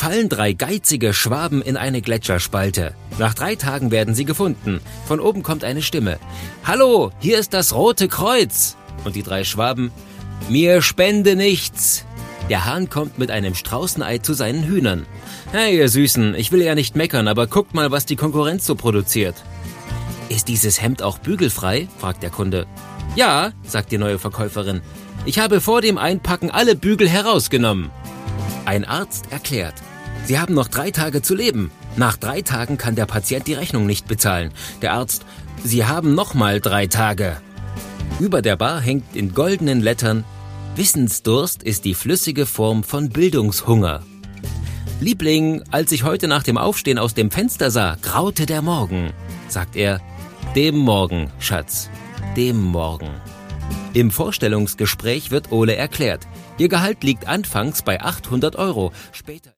fallen 3 geizige Schwaben in eine Gletscherspalte. Nach 3 Tagen werden sie gefunden. Von oben kommt eine Stimme. »Hallo, hier ist das Rote Kreuz!« Und die 3 Schwaben. »Mir spende nichts!« Der Hahn kommt mit einem Straußenei zu seinen Hühnern. »Hey, ihr Süßen, ich will ja nicht meckern, aber guckt mal, was die Konkurrenz so produziert.« »Ist dieses Hemd auch bügelfrei?« fragt der Kunde. »Ja«, sagt die neue Verkäuferin. »Ich habe vor dem Einpacken alle Bügel herausgenommen.« Ein Arzt erklärt. Sie haben noch 3 Tage zu leben. Nach 3 Tagen kann der Patient die Rechnung nicht bezahlen. Der Arzt. Sie haben nochmal 3 Tage. Über der Bar hängt in goldenen Lettern: Wissensdurst ist die flüssige Form von Bildungshunger. Liebling, als ich heute nach dem Aufstehen aus dem Fenster sah, graute der Morgen, sagt er. Dem Morgen, Schatz, dem Morgen. Im Vorstellungsgespräch wird Ole erklärt. Ihr Gehalt liegt anfangs bei 800 €, später